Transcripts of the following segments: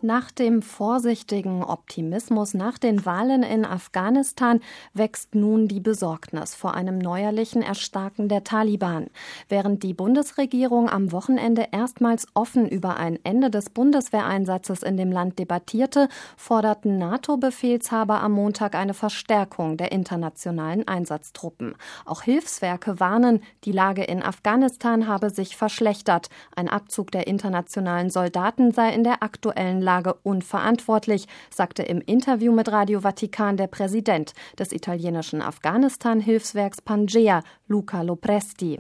Nach dem vorsichtigen Optimismus nach den Wahlen in Afghanistan wächst nun die Besorgnis vor einem neuerlichen Erstarken der Taliban. Während die Bundesregierung am Wochenende erstmals offen über ein Ende des Bundeswehreinsatzes in dem Land debattierte, forderten NATO-Befehlshaber am Montag eine Verstärkung der internationalen Einsatztruppen. Auch Hilfswerke warnen, die Lage in Afghanistan habe sich verschlechtert. Ein Abzug der internationalen Soldaten sei in der aktuellen Lage unverantwortlich, sagte im Interview mit Radio Vatikan der Präsident des italienischen Afghanistan-Hilfswerks Pangea, Luca Lopresti.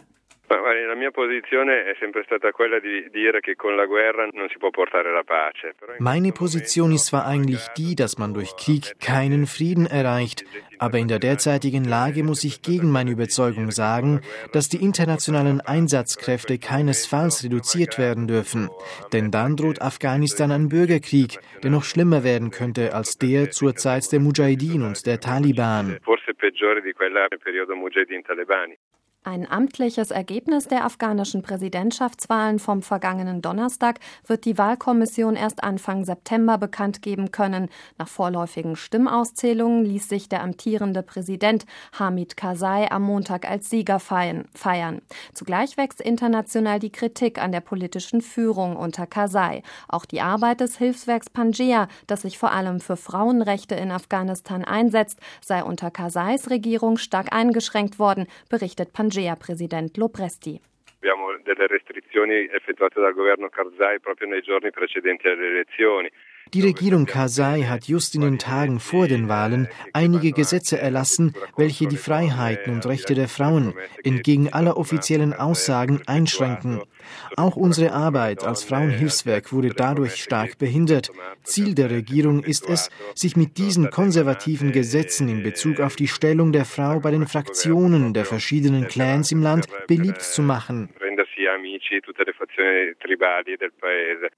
La mia posizione è sempre stata quella di dire che con la guerra non si può portare la pace. Meine Position ist zwar eigentlich die, dass man durch Krieg keinen Frieden erreicht, aber in der derzeitigen Lage muss ich gegen meine Überzeugung sagen, dass die internationalen Einsatzkräfte keinesfalls reduziert werden dürfen. Denn dann droht Afghanistan ein Bürgerkrieg, der noch schlimmer werden könnte als der zur Zeit der Mujahideen und der Taliban. Forse peggiore di quella nel periodo Mujahideen-Talebani. Ein amtliches Ergebnis der afghanischen Präsidentschaftswahlen vom vergangenen Donnerstag wird die Wahlkommission erst Anfang September bekannt geben können. Nach vorläufigen Stimmauszählungen ließ sich der amtierende Präsident Hamid Karzai am Montag als Sieger feiern. Zugleich wächst international die Kritik an der politischen Führung unter Karzai. Auch die Arbeit des Hilfswerks Pangea, das sich vor allem für Frauenrechte in Afghanistan einsetzt, sei unter Karzais Regierung stark eingeschränkt worden, berichtet Pangea-Präsident Lopresti. Abbiamo delle restrizioni effettuate dal governo Karzai proprio nei giorni precedenti alle elezioni. Die Regierung Karzai hat just in den Tagen vor den Wahlen einige Gesetze erlassen, welche die Freiheiten und Rechte der Frauen entgegen aller offiziellen Aussagen einschränken. Auch unsere Arbeit als Frauenhilfswerk wurde dadurch stark behindert. Ziel der Regierung ist es, sich mit diesen konservativen Gesetzen in Bezug auf die Stellung der Frau bei den Fraktionen der verschiedenen Clans im Land beliebt zu machen.